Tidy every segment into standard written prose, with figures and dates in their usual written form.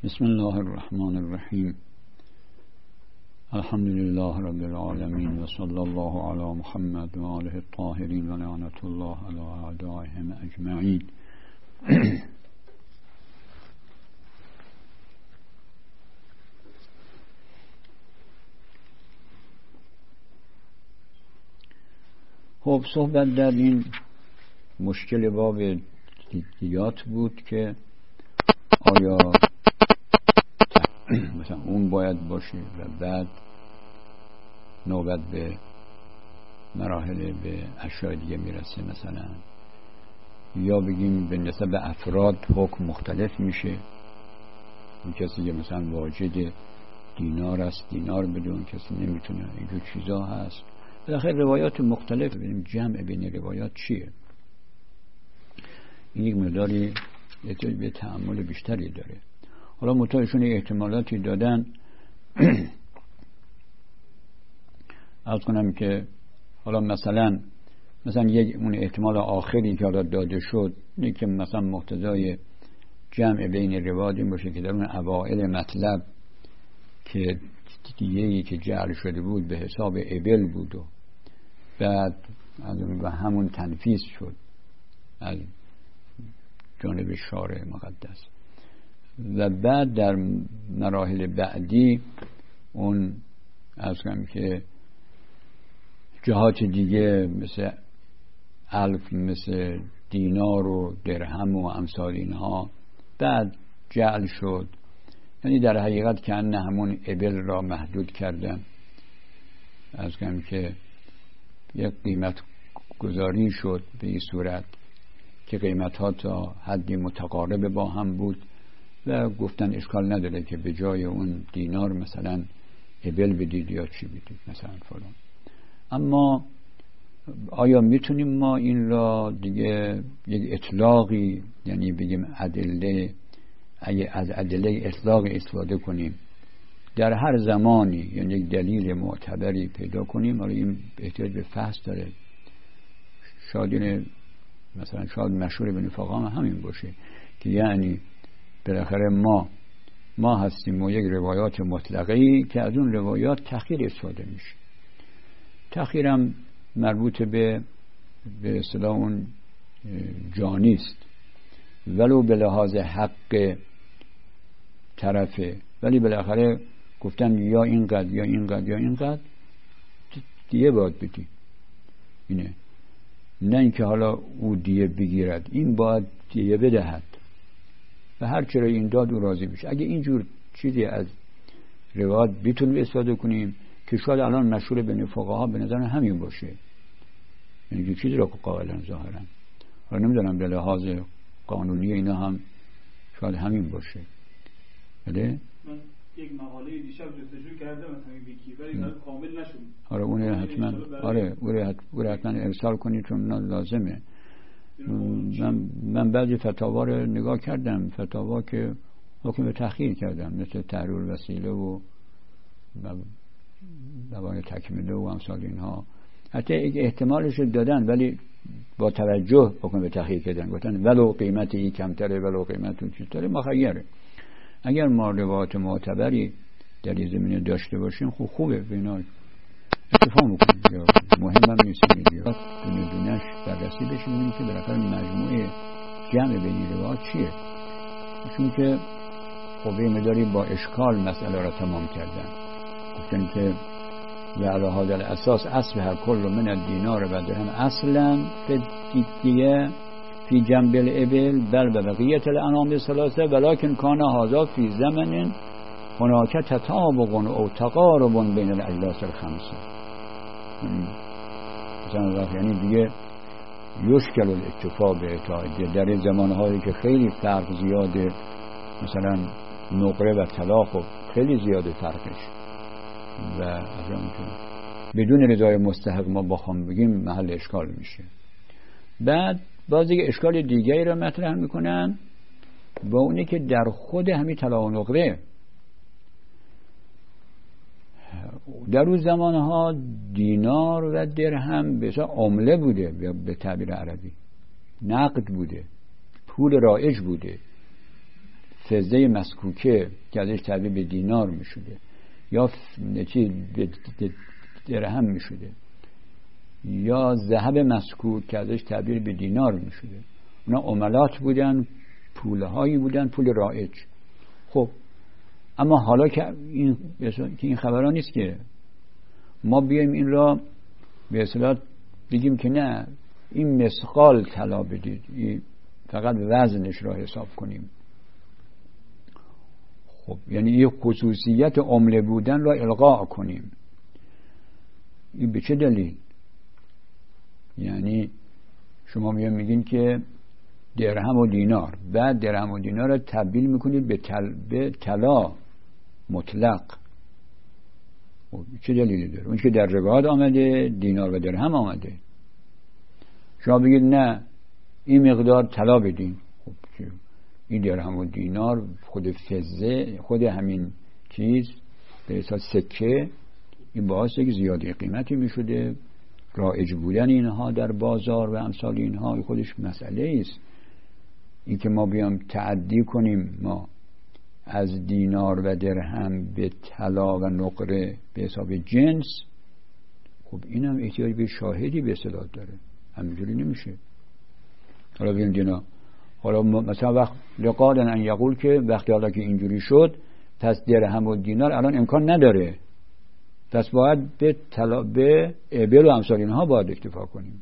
بسم الله الرحمن الرحیم. الحمد لله رب العالمین و صلی الله علی محمد و آله الطاهرین و لعنت الله علی اعدائهم اجمعین. خب صحبت در این مشکل باب دیات بود که آیا مثلا اون باید باشه و بعد نوبت به مراحل به اشیاء دیگه میرسه، مثلا یا بگیم به نسبت به افراد حکم مختلف میشه. اون کسی که مثلا واجد دینار است دینار بده، اون کسی نمیتونه. اینجور چیزا هست. بالاخره روایات مختلف، ببینیم جمع بین روایات چیه. این یک مقداری به تأمل بیشتری داره. حالا متأشون احتمالاتی دادن. عرض کنم که حالا مثلا یک اون احتمال آخری که حالا داده شد اینه که مثلا مقتضای جمع بین روایات این باشه که در اون اوائل مطلب که دیگه‌ای که جعل شده بود به حساب ابل بود و بعد از اون و همون تنفیذ شد از جانب شارع مقدس و بعد در مراحل بعدی اون از کنم که جهات دیگه مثل الف، مثل دینار و درهم و امثال اینها بعد جعل شد. یعنی در حقیقت که ان همون ابل را محدود کردن، از کنم که یک قیمت گذاری شد به این صورت که قیمت ها تا حدی متقارب با هم بود و گفتن اشکال نداره که به جای اون دینار مثلا ابل بدید یا چی بدید مثلا فلان. اما آیا میتونیم ما این را دیگه یک اطلاقی، یعنی بگیم ادله، از ادله اطلاق استفاده کنیم در هر زمانی، یعنی یک دلیل معتبری پیدا کنیم؟ حالا این احتیاج به فحص داره. شاید مثلا شاید مشهور بین فقها همین باشه که یعنی بالاخره ما هستیم و یک روایات مطلقه‌ای که از اون روایات تأخیر استفاده میشه. تأخیرم مربوط به اصطلاح اون جانی است، ولو به لحاظ حق طرفه، ولی بالاخره گفتن یا اینقدر یا اینقدر یا اینقدر دیگه باید بدی. اینه، نه اینکه حالا او دیگه بگیرد، این باید دیگه بدهد و هر چرا این داد او راضی بشه. اگه اینجور چیزی از روایات بتونیم استفاده کنیم که شاید الان مشهور بین فقها به نظر همین باشه، یعنی که چیزی را که قائلن ظاهرا، حالا نمیدونم به لحاظ قانونی اینا هم شاید همین باشه. بله من یک مقاله دیشب جستجو کردم مثلا ویکی، ولی کامل نشد. آره اون حتما، آره اون حتما ارسال کنید چون لازمه. من بعضی فتاوا رو نگاه کردم، فتاوا که حکم به تأخیر کردم، مثل تحریر وسیله و دوای تکمیله و امثال اینها. حتی یک احتمالش دادن ولی با توجه حکم به تأخیر کردن، گفتن ولو قیمتی کمتره ولو قیمتی چیزتره مخیره. اگر ما روایات معتبری در این زمینه داشته باشیم خوبه، بینا اتفاق میکنیم یا مهم هم نیست یا دونه دونش بررسی بشیم که بالاخره مجموعه جمع بین روایات چیه. چون که خب یه مداری با اشکال مسئله را تمام کردن، گفتن که و علی هذا الاساس اصل هر کل من الدینار و درهم اصلا فدیه فی جنب الابل بل بقیت الانام الثلاثه ولکن کان هذا فی زمن هناک تطابق او تقارب بین الاجلاس الخمسه. مثلا یعنی دیگه یشکل الاتفاق به اطاعت در زمانهایی که خیلی فرق زیاده، مثلا نقره و طلاق خیلی زیاده فرقش و از اون بدون رضای مستحق ما بخوام بگیم محل اشکال میشه. بعد باز دیگه اشکال دیگری را مطرح میکنن با اونه که در خود همین طلا و نقره در اون زمانها دینار و درهم به حساب عمله بوده، به تعبیر عربی نقد بوده، پول رایج بوده، فضه مسکوکه که ازش تبدیل به دینار می شده یا به درهم می شده یا ذهب مسکوک که ازش تبدیل به دینار می شده. اونا عملات بودن، پولهایی بودن، پول رایج. خب اما حالا که این خبرها نیست که ما بیایم این را به اصطلاح بگیم که نه این مثقال طلا بدید، فقط وزنش را حساب کنیم. خب یعنی این خصوصیت عمله بودن را الغا کنیم. این به چه دلیل؟ یعنی شما میگین که درهم و دینار، بعد درهم و دینار را تبدیل میکنید به طلا مطلق. خب چه دلیلی داره؟ اون که در روایات آمده دینار و درهم آمده. شما بگید نه این مقدار طلا بدین. خب این درهم و دینار خود فضه، خود همین چیز به اساس سکه، این باعث که زیادی قیمتی میشده. رایج بودن اینها در بازار و امثال اینها خودش مسئله است. این که ما بیام تعدی کنیم ما از دینار و درهم به طلا و نقره به حساب جنس، خب این هم احتیاج به شاهدی به اصطلاح داره، همینجوری نمیشه. حالا بگیم دینا، حالا مثلا وقت لقادن ان یقول که وقتی حالا که اینجوری شد پس درهم و دینار الان امکان نداره، پس باید به طلا به ابل و امثال اینها باید اکتفا کنیم،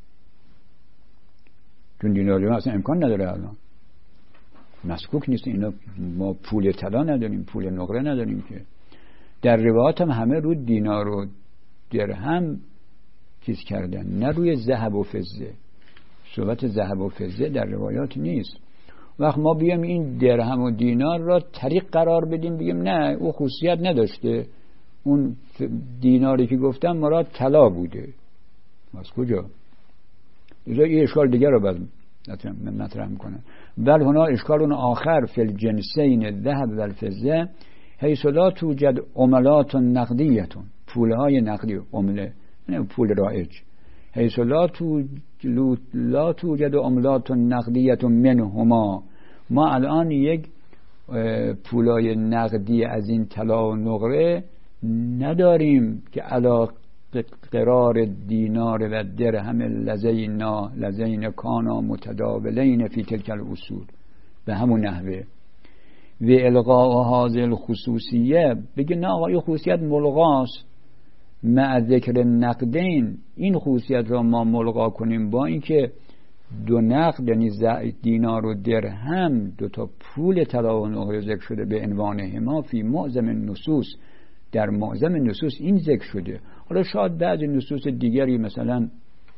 چون دینار اصلا امکان نداره، الان مسکوک نیست. اینا ما پول طلا نداریم، پول نقره نداریم. که در روایات هم همه رو دینار و درهم چیز کردن، نه روی ذهب و فضه. صحبت ذهب و فضه در روایات نیست. وقت ما بیام این درهم و دینار را طریق قرار بدیم، بگیم نه او خصوصیت نداشته، اون دیناری که گفتم مراد طلا بوده، از کجا؟ یه اشکال دیگر رو باید مطرح میکنن. بل هنا اشکال آخر فی الجنسین الذهب و الفضه حیث لا توجد عملات نقدیتون، پولهای نقدی، عمله نه پول رایج، حیث لا توجد عملات نقدیتون منهما. ما الان یک پولای نقدی از این طلا و نقره نداریم که علا قرار دینار و درهم لذین کانا متداولین فی تلک الاصول، به همون نحوه. و الغاء هذه الخصوصیه، بگه نه آقا این خصوصیت ملغاست مع ذکر نقدین، این خصوصیت را ما ملغا کنیم با اینکه دو نقد یعنی دینار و درهم دو تا پول طلا و نقره ذکر شده به عنوانهما فی معظم النصوص، در معظم نصوص این ذکر شده. حالا شاید بعضی نصوص دیگری مثلا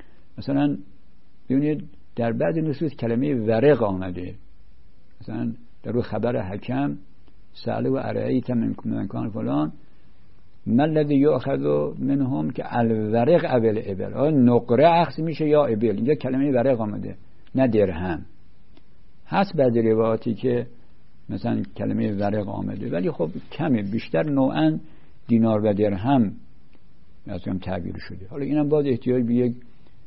ببینید در بعضی نصوص کلمه ورق آمده، مثلا در روی خبر حکم سأله و ارأیت من کان فلان ما الذی یؤخذ منهم که الورق اول ابل، نقره اخذ میشه یا ابل. اینجا کلمه ورق آمده نه درهم. هست بعضی روایاتی که مثلا کلمه ورق آمده، ولی خب کمه، بیشتر نوعا دینار و درهم مثلا تعبیر شده. حالا اینم باید احتیاج به یک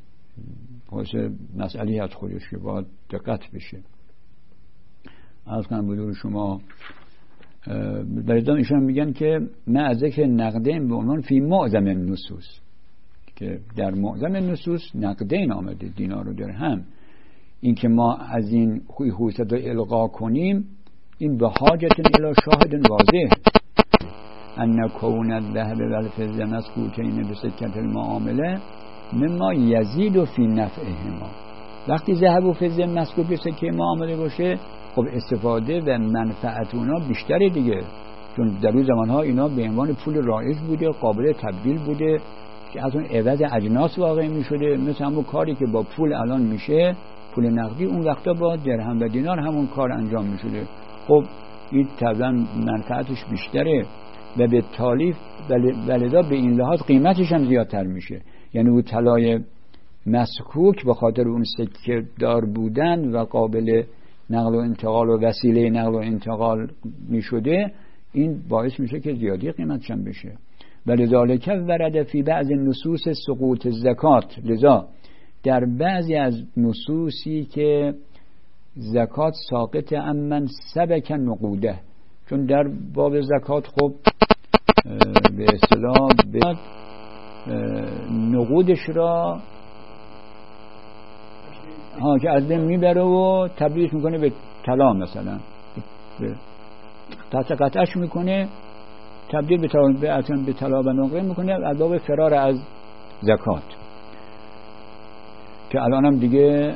مسئله از خودش که باید دقت بشه. از کنم بدون شما در ادامه ایشون میگن که نه از ذکر نقدین به عنوان فی معظم النصوص، که در معظم النصوص نقدین آمده دینار و درهم. این که ما از این خصوصیت رو الغا کنیم این به حاجت الی شاهد واضح ان کون الذهب و الفضه مسکوکین بسکت المعامله مما یزید فی نفعهما. وقتی ذهب و فضه مسکوک به سکه معامله باشه، خب استفاده و منفعت اونا بیشتره دیگه، چون در اون زمانها اینا به عنوان پول رایج بوده، قابل تبدیل بوده که از اون عوض اجناس واقع می شده. مثل همون کاری که با پول الان میشه، پول نقدی، اون وقتا با درهم و دینار همون کار انجام می شده. خب این طبعا منفعتش بیشتره و به تالیف ولذا به این لحاظ قیمتش هم زیادتر میشه. یعنی اون طلای مسکوک به خاطر اون سکه دار بودن و قابل نقل و انتقال و وسیله نقل و انتقال می شده، این باعث میشه که زیادی قیمتش هم بشه. ولذالک ورد فی بعض نصوص سقوط زکات، لذا در بعضی از نصوصی که زکات ساقط امن سبک نقوده، چون در باب زکات خب به اصطلاح نقودش را که از بین میبره و تبدیل میکنه به طلا، مثلا قطعش میکنه تبدیل به طلا و نقره میکنه از باب فرار از زکات، که الان دیگه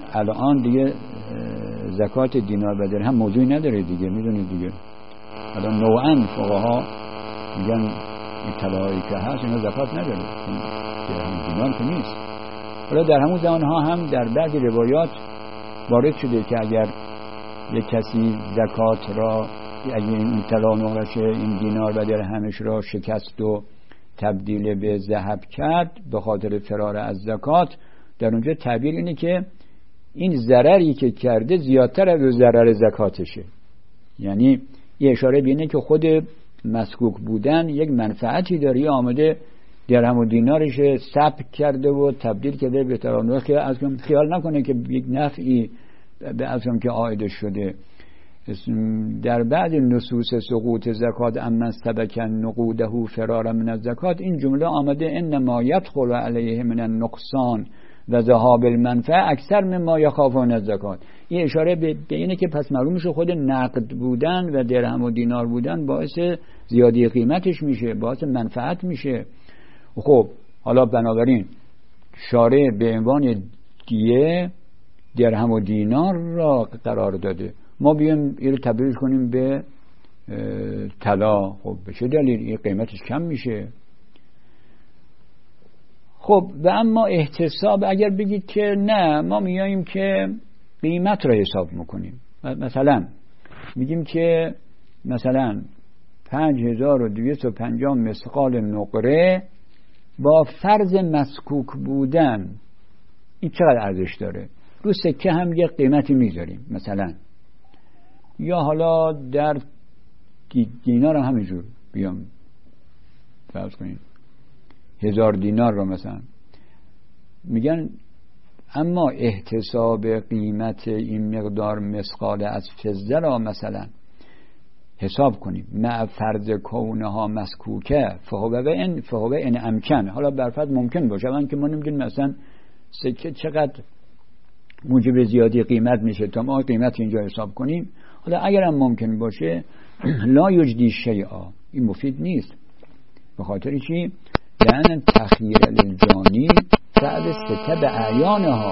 زکات دینار و درهم موضوعی نداره دیگه، میدونید دیگه الان نوعاً فقها میگن این طلاهایی که هست اینا زکات نداره، درهم دینار که نیست. حالا در همون زمان ها هم در بعضی روایات وارد شده که اگر یک کسی زکات را، اگر این طلا نقرش این دینار و درهمش را شکست و تبدیل به ذهب کرد به خاطر فرار از زکات، در اونجا تعبیر اینه که این ضرری که کرده زیادتر از ضرر زکاتشه. یعنی یه اشاره بینه که خود مسکوک بودن یک منفعتی داره، یا آمده درهم و دینارش ثبت کرده و تبدیل کرده به طلا، خیال نکنه که یک نفعی به ازم که عائد شده. در بعض نصوص سقوط زکات امن سبک نقوده فرار من الزکات این جمله آمده انما یدخل علیه من النقصان و ذهاب المنفعه اکثر مما یخافون الزکات. این اشاره به اینه که پس معلوم میشه خود نقد بودن و درهم و دینار بودن باعث زیادی قیمتش میشه، باعث منفعت میشه. خب حالا بنابراین شارع به عنوان دیه درهم و دینار را قرار داده، ما بیایم این رو تبدیل کنیم به طلا، خب به چه دلیل؟ این قیمتش کم میشه. خب و اما احتساب، اگر بگید که نه ما میاییم که قیمت را حساب میکنیم، مثلا میگیم که مثلا 5250 مثقال نقره با فرض مسکوک بودن این چقدر ارزش داره، رو سکه هم یه قیمتی میذاریم مثلا، یا حالا در دینار هم همینجور بیام فرض کنیم 1000 دینار رو مثلا میگن اما احتساب قیمت این مقدار مثقال از فضه را مثلا حساب کنیم مع فرض کونها مسکوکه فهو ان امکن، حالا برفرض ممکن باشه، من که ما نمیدونیم مثلا سکه چقدر موجب زیادی قیمت میشه تا ما قیمت اینجا حساب کنیم، حالا اگرم ممکن باشه لا یجدی شیئا، این مفید نیست. به خاطر چی؟ لأن تخییر للجانی بعد سته به اعیانها،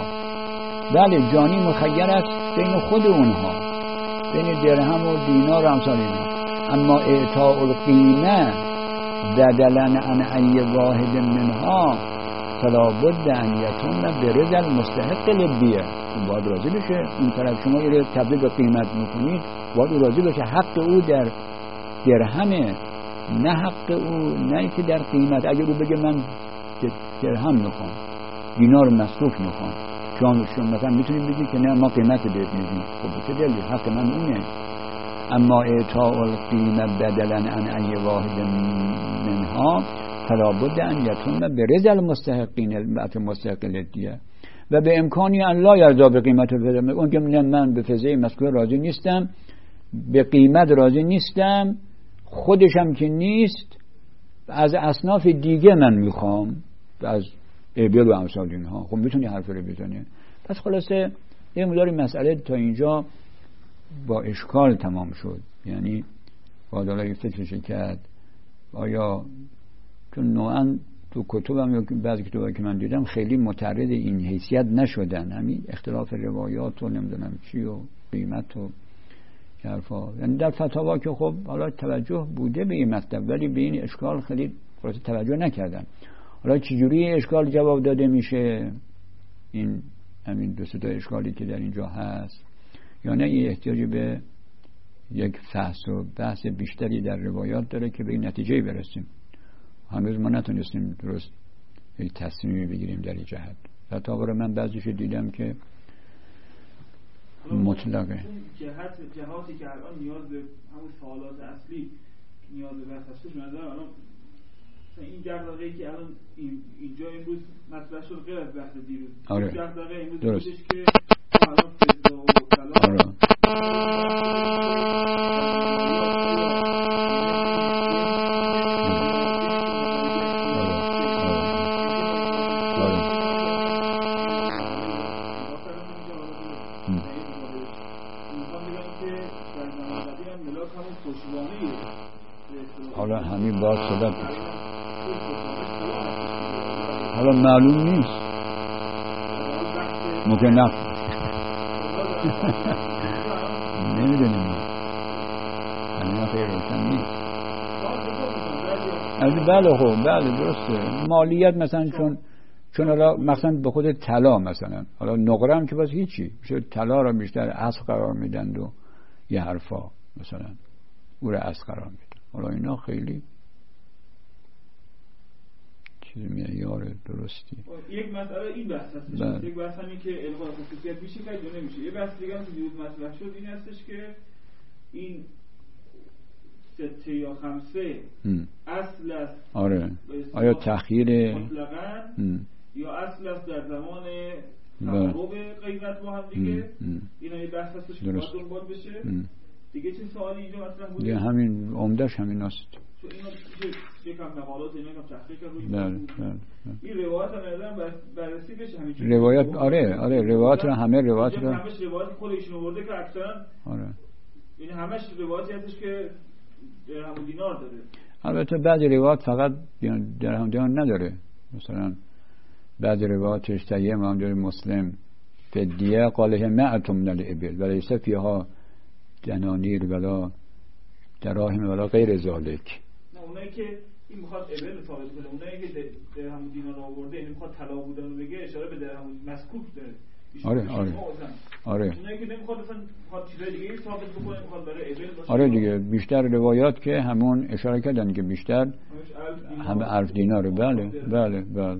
بله جانی مخیر است بین خود اونها، بین درهم و دینار و امثال اینها، اما اعطاء القیمه بدلا عن ای واحد منها فلا بد ان یتم برضا المستحق للبیع. باید راضی بشه این طرف، شما این تبدیل به قیمت میکنید باید راضی بشه حق او در درهمه نه حق او نه که در قیمت. اگر او بگه من درهم میخوام دینار مسکوک میخوام، شما مثلا میتونید بگید که نه ما قیمت بهت میدیم، خب چه دلیل حق من اونه. اما اعطاء القیمه بدلا عن ای واحد منها فلا بد ان یتم برضا المستحقین المستحق للدیه و به امکانی ان لا یرضا به قیمت فضه، اون که من به فضه مسکوک راضی نیستم، به قیمت راضی نیستم، خودشم که نیست، از اصناف دیگه من میخوام، از ابل و امثال اینها. خب میتونی حرف رو بزنی. پس خلاصه یه مقدار مسئله تا اینجا با اشکال تمام شد، یعنی باید حالا فکرش کرد آیا، چون نوعا تو کتبم یا بعضی کتبایی که من دیدم خیلی متعرض این حیثیت نشدن، همین اختلاف روایات و نمیدونم چی و قیمت و حرفا، یعنی در فتاوا که خب حالا توجه بوده به این مطلب ولی به این اشکال خیلی خلاص توجه نکردن. حالا چجوری اشکال جواب داده میشه؟ این همین دو سه تا اشکالی که در اینجا هست، یا نه این احتیاج به یک فحص و بحث بیشتری در روایات داره که به این نتیجه برسیم. هنوز ما نتونستیم درست یک تصمیمی بگیریم در این جهت. فتاوا رو من بعضیش دیدم که مطلقه جهاتی که الان نیاز به همون سوالات اصلی نیاز به بحث هستش، مثلا الان این دغدغه‌ای که الان اینجا امروز مطرح شد غیر از بحث دیروز، آره. دغدغه امروز درست بودش که حالا همین باید صدق بشه. حالا معلوم نیست، ممکن نفت نمیدونیم، همین خیلی روشن نیست. بله خب بله درسته. مالیت مثلا چون حالا مثلا به خود طلا مثلا، حالا نقره هم که باز هیچی میشه، طلا را بیشتر اصل قرار میدن و یه حرفا مثلا او را اصل قرار میدن. حالا اینا خیلی چیز معیار درستی. یک مسئله این بحث هستش، یک بحث همین که الغاء خصوصیت میشه که یا نمیشه. یه بحث دیگه هم که دیروز مطرح شد این هستش که این سته یا خمسه اصل است. آره. آیا تخییر مطلقاً یا اصل است در زمان تقارب قیمت با هم دیگه. اینا یه بحث هستش که باید دنبال بشه. دیگه چه سوالی اینجا مطرح بوده؟ دیگه همین عمده‌اش همین است. چون اینا یکم مقالات اینا هم تحقیق روی بله. این روایت هم نظرم بررسی بشه همین. روایت آره روایت رو همه روایت رو همش روایت خود ایشون آورده که اکثرا این همش روایتی هستش که درهم و دینار داره. البته بعضی روایت فقط درهم و دینار نداره. مثلا بعضی روایتش تهیه امام مسلم فدیه قاله معتم من الابل ولیس فیها دنانیر ولا دراهم ولا غیر ذالک. اونایی که این میخواد ابل ثابت کنه، اونایی که درهم و دینار آورده این میخواد طلا بودن رو بگه، اشاره به درهم مسکوک داره. آره. اونایی که نمیخواد مثلا میخواد چیزای دیگه ثابت بکنه، میخواد برای ابل باشه. آره دیگه بیشتر روایات که همون اشاره کردن که بیشتر همه 1000 دینار. بله.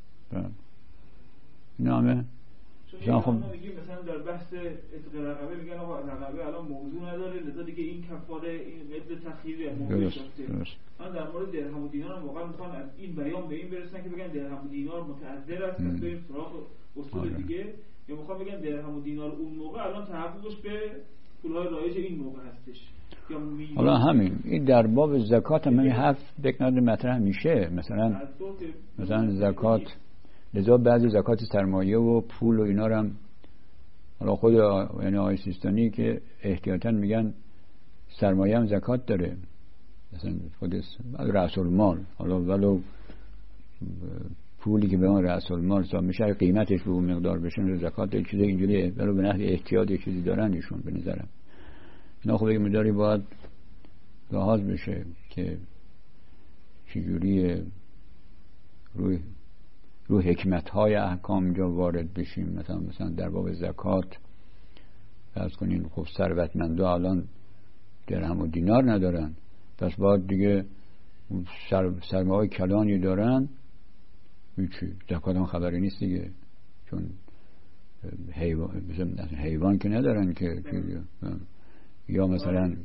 نامه چون خب مثلا در بحث اتق رقبه میگن آقا رقبه الان موضوع نداره، لذا دیگه این کفاره این قید تخییری موضوع شده. من در مورد درهم و دینار هم واقعا میخوان از این بیان به این برسن که بگن درهم و دینار متعذر است، پس بریم سراغ اصول دیگه، یا میخوان بگن درهم و دینار اون موقع الان تحققش به پولهای رایج این موقع هستش. حالا همین این در باب زکات هم حرف بکناد مطرح میشه. مثلا زکات، لذا بعضی زکات سرمایه و پول و اینا رو هم حالا خود یعنی آقای سیستانی که احتیاطاً میگن سرمایه هم زکات داره، مثلا خود رأس المال، حالا ولو پولی که به اون رأس المال حساب میشه قیمتش به اون مقدار بشه زکات چیز اینجوریه، ولو به نحو احتیاط چیزی دارن ایشون به نظرم. اینا خب یک مقداری باید لحاظ بشه که چجوری روی حکمت‌های احکام اینجا وارد بشیم. مثلا در باب زکات فرض کنین خب ثروتمندا الان درهم و دینار ندارن، پس باید دیگه سرمایه کلانی دارن، هیچی زکات هم خبری نیست دیگه، چون حیوان که ندارن که یا مثلا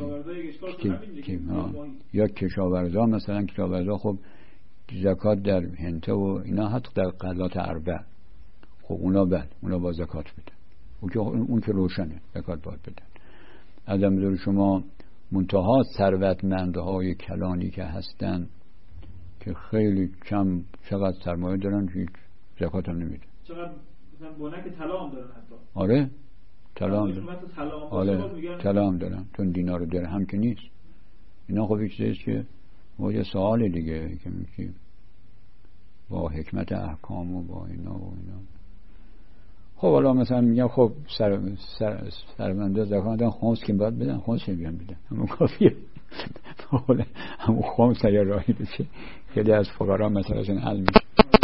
یا کشاورزا، مثلا کشاورزا خب زکات در هنته و اینا حتی در غلات اربع خب اونا با زکات بدن، اون که روشنه زکات باید بدن. از نظر شما منتها ثروتمندهای کلانی که هستن که خیلی کم چقدر سرمایه دارن هیچ زکات هم نمیدن. چقدر مثلا بونک طلا هم دارن حتی. آره طلا هم دارن چون دینار و درهم که نیست. اینا خب چیزی است که یه سوال دیگه که میگه با حکمت احکام و با اینا. خب حالا مثلا میگم خب سرمنده زکات دادن، خمس که باید بدن، خمس میگم بدن، همون کافیه. همون خمس یا راهی بشه خیلی از فقرا مثلا حل میشه.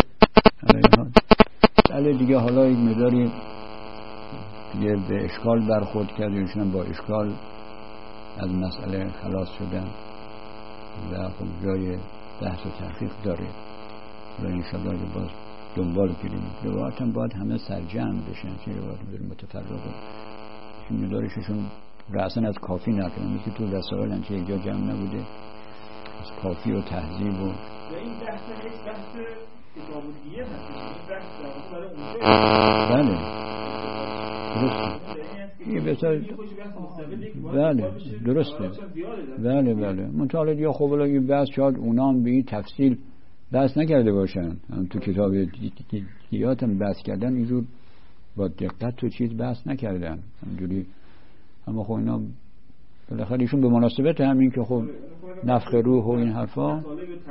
ولی دیگه حالا یک مقداری دیگه به اشکال برخورد کرد، ایشون با اشکال از مسئله خلاص شدن و خب جای بحث و تحقیق داره و انشاءالله باز دنبال کنیم. روایت هم باید همه سرجم بشن، چه روایت بریم متفرقه چون ندارششون رأسن از کافی نکنم، مثل تو رسائل هم که یک جا جمع نبوده از کافی و تهذیب و این بحث نیست، بحث کتاب دیگه هست، این بحث برای اونجا. بله بله درسته. بله مطالعه یا خب الان این بحث شاید اونام به این تفصیل بحث نکرده باشن، تو کتاب دیات هم بحث کردن اینجور با دقت تو چیز بحث نکردن همجوری، اما خب اینا بالاخره ایشون به مناسبت همین که خب نفخ روح و این حرفا.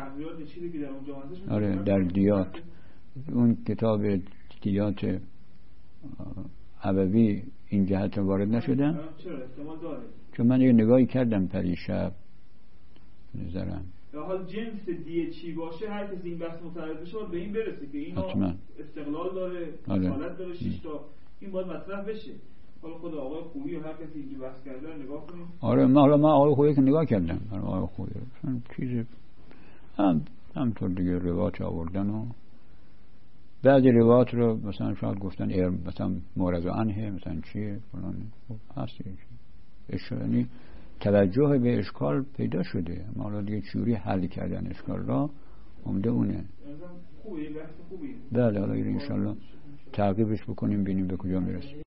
آره در دیات اون کتاب دیات عبوی این جهت وارد نشدن. چون من یه نگاهی کردم پریشب نظرم حال جنس دیه چی باشه هر کسی این بحث متعرض بشه به این برسه که این استقلال داره، اصالت داره، 6 تا این باید مطرح بشه. حالا خود آقای خویی و هر کسی اینجا بحث کرده نگاه کنیم. آره من آقای خویی که نگاه کردم، آقای خویی چیزی همطور دیگه روایت آوردن و بعضی روایت رو مثلا شاید گفتن مثلا مورز و عنه مثلا چیه فلان هستی یعنی توجه به اشکال پیدا شده، ما حالا دیگه چوری حل کردن اشکال را عمده اونه. خوبه بحث خوبیه. بله حالا ان شاء الله تعقیبش بکنیم ببینیم به کجا میرسیم.